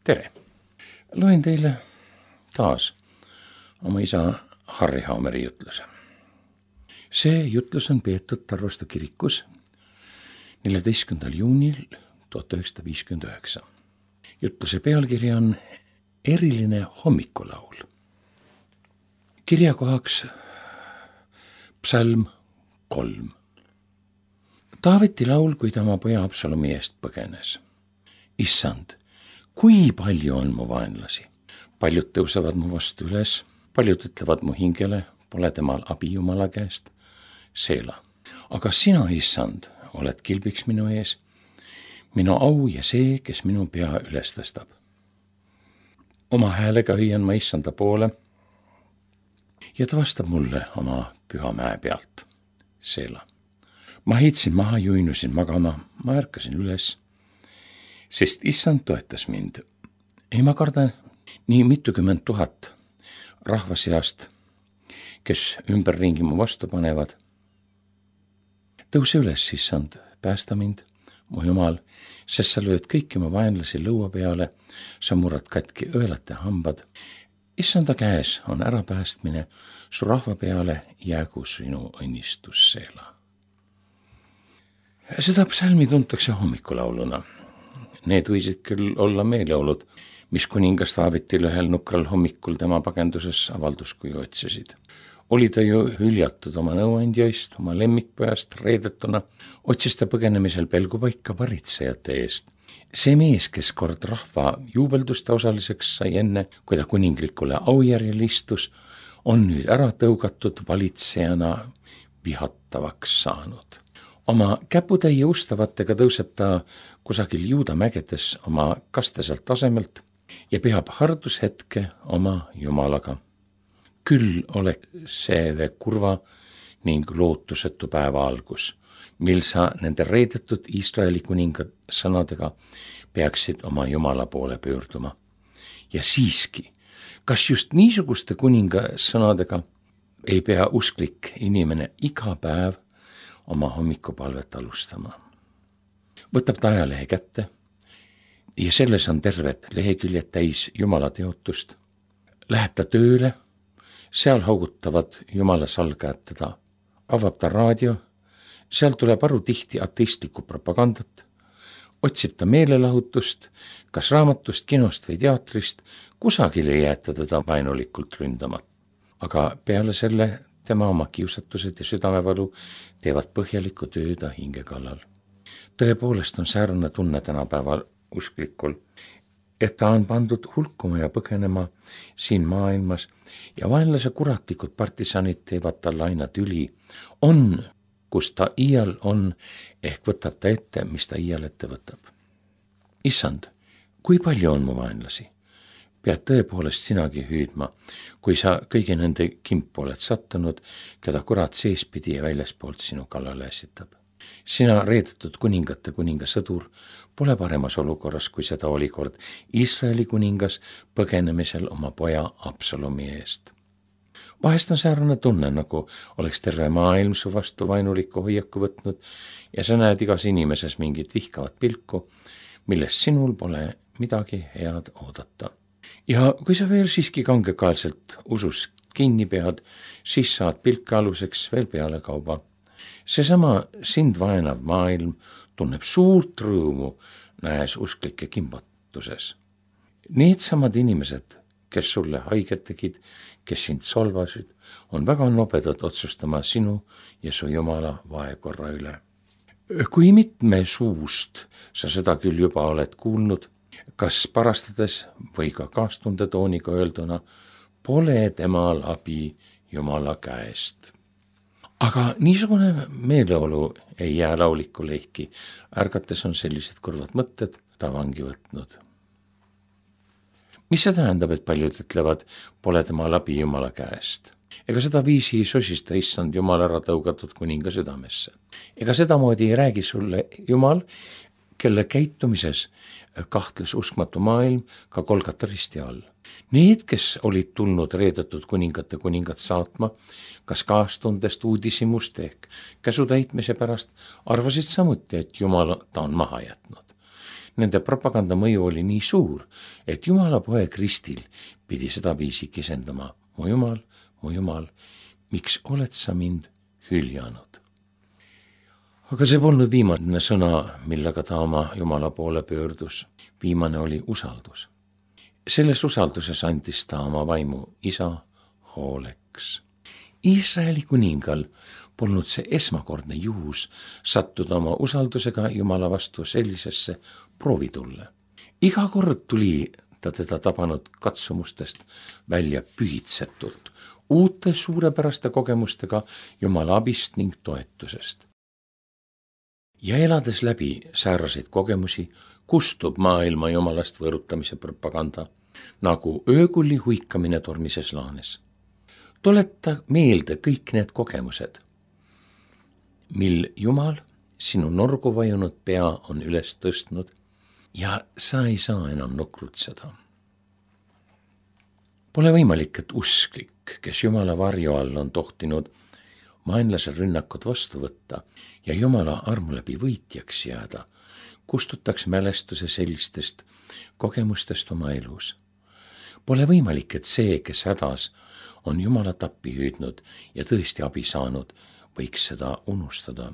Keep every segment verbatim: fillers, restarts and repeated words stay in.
tere! Loen teile taas oma isa Harri Haameri jutluse. See jutlus on peetud Tarvastu kirikus neljateistkümnendal juunil tuhat üheksasada viiskümmend üheksa. Jutluse pealkiri on Eriline hommikulaul. Kirjakohaks psalm kolm. Taaveti laul, kui ta oma poja Absalomi eest põgenes. Issand, kui palju on mu vaenlasi. Paljud tõusevad mu vastu üles, paljud ütlevad mu hingele, pole temal abi Jumala käest, Seela. Aga sina, Issand, oled kilbiks minu ees, minu au ja see, kes minu pea üles tõstab. Oma häälega hüüan ma Issanda poole ja ta vastab mulle oma püha mäe pealt, Seela. Ma heitsin maha, juinusin magama, ma ärkasin üles, sest Issand toetas mind. Ei ma kardan nii mitukümmend tuhat rahva seast, kes ümberringi mu vastu panevad. Tõuse üles, Issand, päästa mind, mu Jumal, sest sa lööd kõiki mu vaenlasi lõua peale, sa murrad katki õelate hambad. Issanda käes on ärapäästmine, su rahva peale jäägu sinu õnnistus, Seela. Seda psalmi tuntakse hommikulauluna. Need võisid küll olla meeleolud, mis kuningas Taavetil ühel nukral hommikul tema pagenduses avalduskuju otsisid. Oli ta ju hüljatud oma nõuandjaist, oma lemmikpojast reedetuna, otsis ta põgenemisel pelgupaika varitsejate eest. See mees, kes kord rahva juubelduste osaliseks sai enne, kui ta kuninglikule aujärjel istus, on nüüd ära tõugatud valitsejana vihatavaks saanud. Oma käputäie ustavatega tõuseb ta kusagil Juuda mägedes oma kasteselt tasemelt ja peab hardushetke oma Jumalaga. Küll oleks see kurva ning lootusetu päeva algus, mil sa nende reedetud Iisraeli kuninga sõnadega peaksid oma Jumala poole pöörduma. Ja siiski, kas just niisuguste kuninga sõnadega ei pea usklik inimene iga päev oma hommikupalvet alustama? Võtab ta ajalehe kätte ja selles on terved leheküljed täis Jumala teotust. Läheb ta tööle, seal haugutavad Jumala salgajad teda. Avab ta raadio, seal tuleb aru tihti ateistlikku propagandat. Otsib ta meelelahutust, kas raamatust, kinost või teatrist, kusagil ei jäeta teda vaenulikult ründama. Aga peale selle tema oma kiusatused ja südamevalu teevad põhjalikku tööda hinge kallal. Tõepoolest on säärane tunne tänapäeval usklikul, et ta on pandud hulkuma ja põgenema siin maailmas ja vaenlase kuratlikud partisanid teevad talle aina tüli. On, kus ta iial on, ehk võtab ta ette, mis ta iial ette võtab. Issand, kui palju on mu vaenlasi? Pead tõepoolest sinagi hüüdma, kui sa kõigi nende kimpu oled sattunud, keda kurat seespidi ja väljaspoolt sinu kallale ässitab. Sina reedetud kuningate kuninga sõdur pole paremas olukorras, kui seda oli kord Iisraeli kuningas põgenemisel oma poja Absalomi eest. Vahest on säärane tunne, nagu oleks terve maailm su vastu vainulikku hoiaku võtnud ja sa näed igas inimeses mingit vihkavat pilku, milles sinul pole midagi head oodata. Ja kui sa veel siiski kangekaelselt usus kinni pead, siis saad pilke aluseks veel peale kauba. Seesama sind vaenav maailm tunneb suurt rõõmu, näes usklike kimbatuses. Need samad inimesed, kes sulle haiget tegid, kes sind solvasid, on väga nobedad otsustama sinu ja su Jumala vaekorra üle. Kui mitme suust sa seda küll juba oled kuulnud, kas parastades või ka kaastundetooniga öelduna, pole temal abi Jumala käest. Aga niisugune meeleolu ei jää laulikule ehkki, ärgates on sellised kurvad mõtted ta vangi võtnud. Mis see tähendab, et paljud ütlevad, pole temal abi Jumala käest? Ega seda viisi ei sosista Issand Jumal ära tõugatud kuninga südamesse. Ega sedamoodi ei räägi sulle Jumal, kelle käitumises kahtles uskmatu maailm ka Golgata risti all. Need, kes olid tulnud reedetud kuningate kuningat saatma, kas kaastundest uudishimust ehk käsu täitmise pärast, arvasid samuti, et Jumal ta on maha jätnud. Nende propaganda mõju oli nii suur, et Jumala poeg ristil pidi sedaviisi kisendama: mu Jumal, mu Jumal, miks oled sa mind hüljanud? Aga see polnud viimane sõna, millega ta oma Jumala poole pöördus. Viimane oli usaldus. Selles usalduses andis ta oma vaimu isa hooleks. Iisraeli kuningal polnud see esmakordne juhus sattuda oma usaldusega Jumala vastu sellisesse proovitulle. Iga kord tuli ta teda tabanud katsumustest välja pühitsetult, uute suurepäraste kogemustega Jumala abist ning toetusest. Ja elades läbi sääraseid kogemusi, kustub maailma Jumalast võõrutamise propaganda, nagu öökulli huikamine tormises laanes. Tuleta meelde kõik need kogemused, mil Jumal sinu norgu vajunud pea on üles tõstnud ja sa ei saa enam nukrutseda. Pole võimalik, et usklik, kes Jumala varju all on tohtinud vaenlase rünnakut vastu võtta ja Jumala armu läbi võitjaks jääda, kustutaks mälestuse sellistest kogemustest oma elus. Pole võimalik, et see, kes hädas on Jumalat appi hüüdnud ja tõesti abi saanud, võiks seda unustada.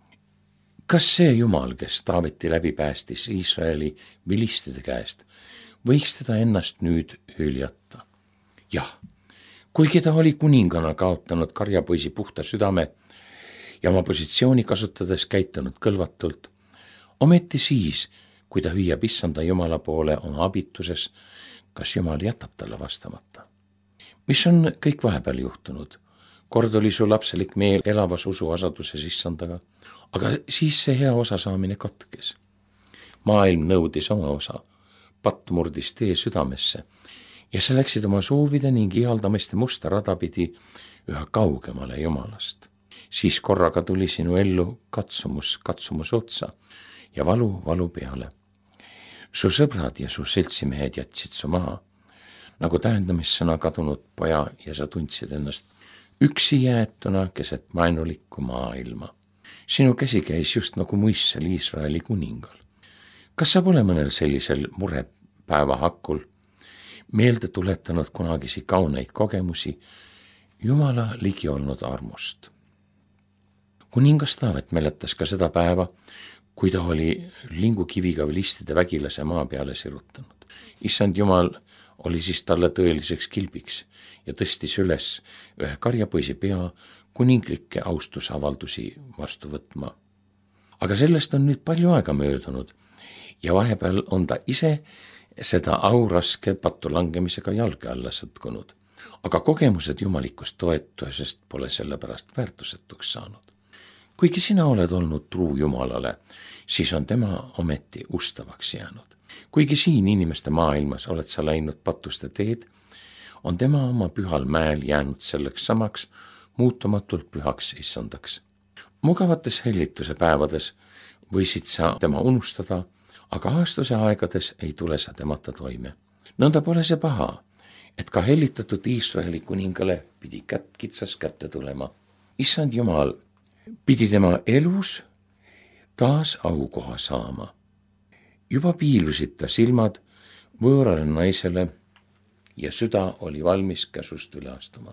Kas see Jumal, kes Taaveti läbi päästis Iisraeli vilistide käest, võiks teda ennast nüüd hüljata? Jah, kuigi ta oli kuningana kaotanud karjapoisi puhta südame ja oma positsiooni kasutades käitunud kõlvatult, ometi siis, kui ta hüüab issanda Jumala poole oma abituses, kas Jumal jätab talle vastamata? Mis on kõik vahepeal juhtunud? Kord oli su lapselik meel elavas usu asaduses issandaga, aga siis see hea osa saamine katkes. Maailm nõudis oma osa, patt murdis tee südamesse ja sa läksid oma soovide ning ihaldamiste musta rada pidi üha kaugemale Jumalast. Siis korraga tuli sinu ellu katsumus katsumuse otsa ja valu valu peale. Su sõbrad ja su seltsimehed jätsid su maha, nagu tähendamissõna kadunud poja ja sa tundsid ennast üksi jäetuna keset vaenulikku maailma. Sinu käsi käis just nagu muissel Iisraeli kuningal. Kas sa pole mõnel sellisel murepäeva hakul meelde tuletanud kunagisi kauneid kogemusi Jumala ligi olnud armust? Kuningas Taavet mäletas ka seda päeva, kui ta oli lingukiviga vilistide vägilase maa peale sirutanud. Issand Jumal oli siis talle tõeliseks kilbiks ja tõstis üles ühe karjapoisi pea kuninglikke austusavaldusi vastu võtma. Aga sellest on nüüd palju aega möödunud ja vahepeal on ta ise seda auraske pattu langemisega jalge alla sõtkunud. Aga kogemused jumalikust toetusest pole sellepärast väärtusetuks saanud. Kuigi sina oled olnud truu Jumalale, siis on tema ometi ustavaks jäänud. Kuigi siin inimeste maailmas oled sa läinud patuste teed, on tema oma pühal mäel jäänud selleks samaks muutumatult pühaks issandaks. Mugavates hellituse päevades võisid sa tema unustada, aga aastuse aegades ei tule sa temata toime. Nõnda pole see paha, et ka hellitatud Iisraeli kuningale pidi kätt kitsas kätte tulema. Issand Jumal pidi tema elus taas aukoha saama. Juba piilusid ta silmad võõrale naisele ja süda oli valmis käsust üle astuma.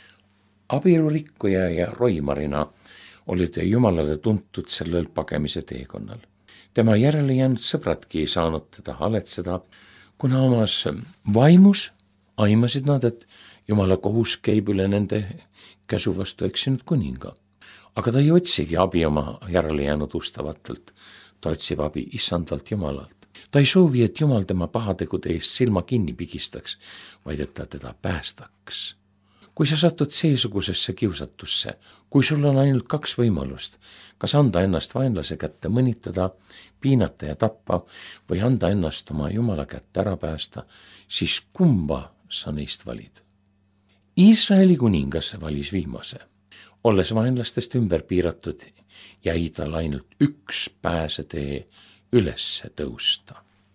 Abielurikkuja ja roimarina oli ta Jumalale tuntud sellel pagemise teekonnal. Tema järele jäänud sõbradki ei saanud teda haletseda, kuna omas vaimus aimasid nad, et Jumala kohus käib üle nende käsu vastu eksinud kuninga. Aga ta ei otsigi abi oma järele jäänud ustavatelt, ta otsib abi issandalt Jumalalt. Ta ei soovi, et Jumal tema pahategude eest silma kinni pigistaks, vaid et ta teda päästaks. Kui sa satud seesugusesse kiusatusse, kui sul on ainult kaks võimalust, kas anda ennast vaenlase kätte mõnitada, piinata ja tappa või anda ennast oma Jumala kätte ära päästa, siis kumba sa neist valid? Iisraeli kuningas valis viimase. Olles vaenlastest ümber piiratud, jäi tal ainult üks pääsetee ülesse tõusta.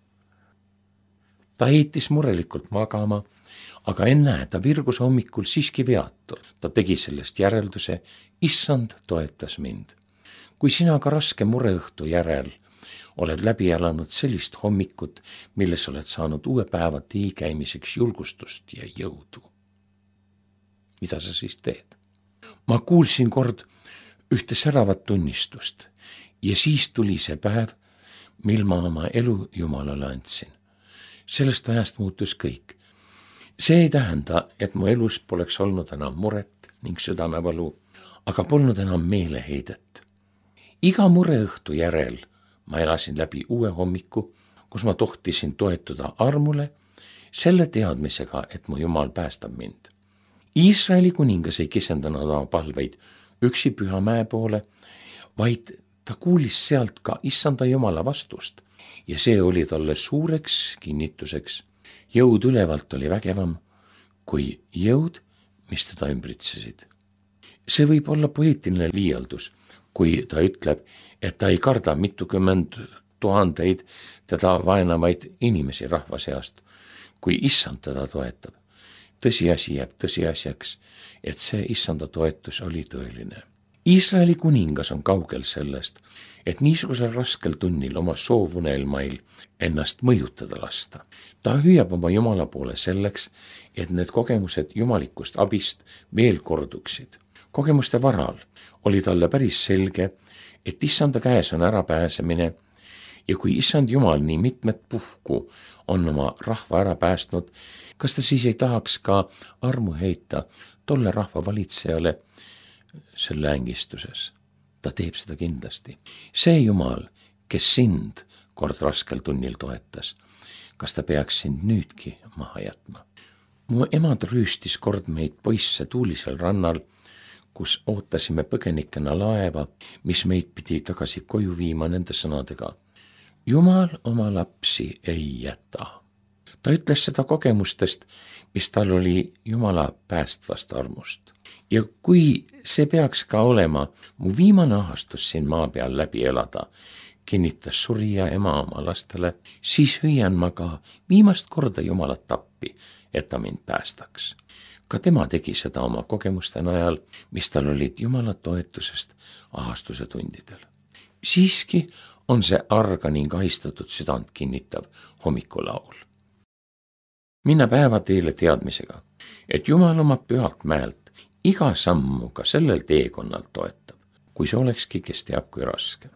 Ta heitis murelikult magama, aga ennäe, ta virgus hommikul siiski veatu. Ta tegi sellest järelduse, issand toetas mind. Kui sina ka raske mureõhtu järel oled läbi elanud sellist hommikut, milles oled saanud uue päeva tee käimiseks julgustust ja jõudu. Mida sa siis teed? Ma kuulsin kord ühte säravat tunnistust ja siis tuli see päev, mil ma oma elu Jumalale andsin. Sellest ajast muutus kõik. See ei tähenda, et mu elus poleks olnud enam muret ning südamevalu, aga polnud enam meeleheidet. Iga mureõhtu järel ma elasin läbi uue hommiku, kus ma tohtisin toetuda armule selle teadmisega, et mu Jumal päästab mind. Iisraeli kuningas ei kesendanud oma palveid üksi Püha mäe poole, vaid ta kuulis sealt ka Issanda Jumala vastust ja see oli talle suureks kinnituseks. Jõud ülevalt oli vägevam kui jõud, mis teda ümbritsesid. See võib olla poeetiline liialdus, kui ta ütleb, et ta ei karda mitukümmend tuhandeid teda vaenavaid inimesi rahva seast, kui Issand teda toetab. Tõsiasi jääb tõsiasjaks, et see Issanda toetus oli tõeline. Iisraeli kuningas on kaugel sellest, et niisugusel raskel tunnil oma soovunelmail ennast mõjutada lasta. Ta hüüab oma Jumala poole selleks, et need kogemused jumalikust abist veel korduksid. Kogemuste varal oli talle päris selge, et Issanda käes on ärapääsemine ja kui Issand Jumal nii mitmed puhku on oma rahva ära päästnud, kas ta siis ei tahaks ka armu heita tolle rahva valitsejale selle ängistuses? Ta teeb seda kindlasti. See Jumal, kes sind kord raskel tunnil toetas, kas ta peaks sind nüüdki maha jätma? Mu emad rüüstis kord meid poisse tuulisel rannal, kus ootasime põgenikena laeva, mis meid pidi tagasi koju viima nende sõnadega. Jumal oma lapsi ei jäta. Ta ütles seda kogemustest, mis tal oli Jumala päästvast armust. Ja kui see peaks ka olema mu viimane ahastus siin maa peal läbi elada, kinnitas surija ema oma lastele, siis hüüan ma ka viimast korda Jumalat appi, et ta mind päästaks. Ka tema tegi seda oma kogemuste najal, mis tal olid Jumala toetusest ahastuse tundidel. Siiski on see arga ning ahistatud südant kinnitav hommikulaul. Minna päevateele teadmisega, et Jumal oma pühalt mäelt iga sammu ka sellel teekonnal toetab, kui see olekski, kes teab, kui raske.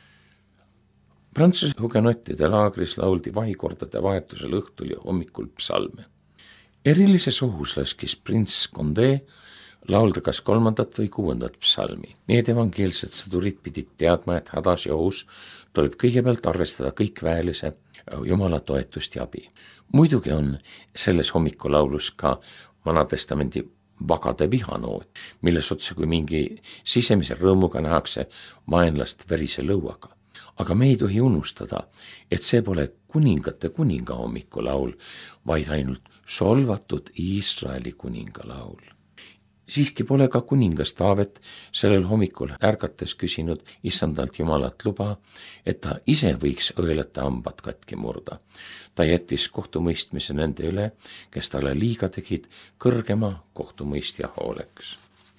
Prantsuse hugenottide laagris lauldi vahikordade vahetusel õhtul ja hommikul psalme. Erilises ohus laskis prints Condé laulda kas kolmandat või kuuendat psalmi. Need evangeelsed sõdurid pidid teadma, et hädas ja ohus tuleb kõigepealt arvestada kõik väelise Jumala toetust ja abi. Muidugi on selles hommikulaulus ka Vanatestamendi vagade vihanood, milles otse kui mingi sisemise rõõmuga nähakse vaenlast verise lõuaga. Aga me ei tohi unustada, et see pole kuningate kuninga hommikulaul, vaid ainult solvatud Iisraeli kuninga laul. Siiski pole ka kuningas Taavet sellel hommikul ärgates küsinud Issandalt Jumalat luba, et ta ise võiks õelate hambad katki murda. Ta jättis kohtumõistmise nende üle, kes talle liiga tegid, kõrgema kohtumõistja hooleks.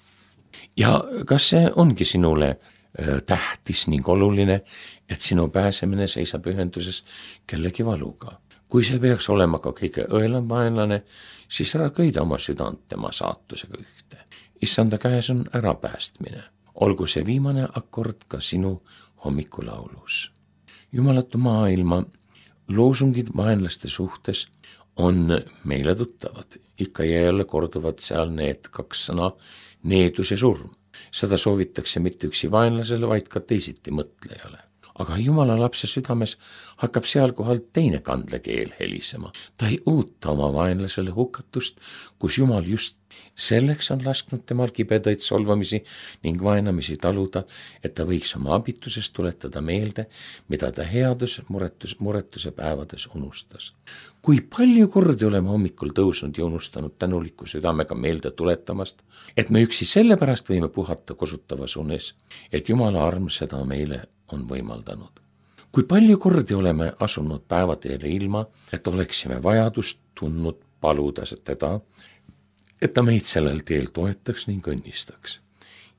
Ja kas see ongi sinule tähtis ning oluline, et sinu pääsemine seisab ühenduses kellegi valuga? Kui see peaks olema ka kõige õelam vaenlane, siis ära köida oma südant tema saatusega ühte. Issanda käes on ärapäästmine. Olgu see viimane akord ka sinu hommikulaulus. Jumalatu maailma loosungid vaenlaste suhtes on meile tuttavad. Ikka ja jälle korduvad seal need kaks sõna, needus ja surm. Seda soovitakse mitte üksi vaenlasele, vaid ka teisiti mõtlejale. Aga Jumala lapse südames hakkab seal kohal teine kandlekeel helisema. Ta ei oota oma vaenlasele hukatust, kus Jumal just selleks on lasknud temal kibedaid solvamisi ning vaenamisi taluda, et ta võiks oma abitusest tuletada meelde, mida ta headus muretus, muretuse päevades unustas. Kui palju kordi oleme hommikul tõusnud ja unustanud tänuliku südamega meelde tuletamast, et me üksi sellepärast võime puhata kosutavas unes, et Jumala arm seda meile on võimaldanud. Kui palju kordi oleme asunud päevateele ilma, et oleksime vajadust tundnud paluda teda, et ta meid sellel teel toetaks ning õnnistaks.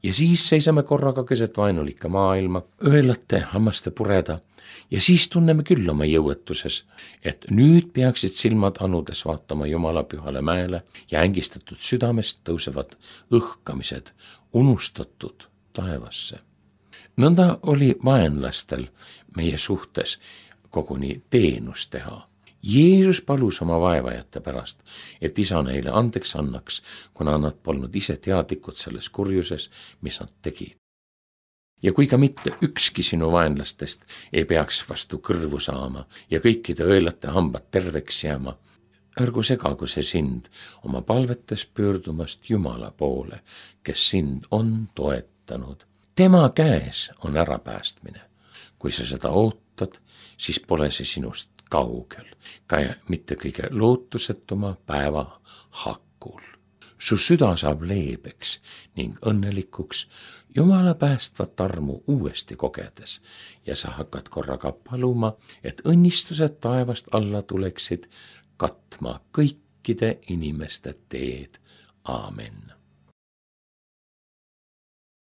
ja siis seisame korraga keset vaenulikke maailma, õelate hammaste pureda ja siis tunneme küll oma jõuetuses, et nüüd peaksid silmad anudes vaatama Jumala pühale mäele ja ängistatud südamest tõusevad õhkamised unustatud taevasse. Nõnda oli vaenlastel meie suhtes koguni teenus teha. Jeesus palus oma vaevajate pärast, et isa neile andeks annaks, kuna nad polnud ise teadlikud selles kurjuses, mis nad tegid. Ja kui ka mitte ükski sinu vaenlastest ei peaks vastu kõrvu saama ja kõikide õelate hambad terveks jääma, ärgu segagu see sind oma palvetes pöördumast Jumala poole, kes sind on toetanud. Tema käes on ärapäästmine. Kui sa seda ootad, siis pole see sinust kaugel, ka mitte kõige lootusetuma päeva hakul. Su süda saab leebeks ning õnnelikuks Jumala päästvat armu uuesti kogedes ja sa hakkad korraga paluma, et õnnistused taevast alla tuleksid katma kõikide inimeste teed. Aamen.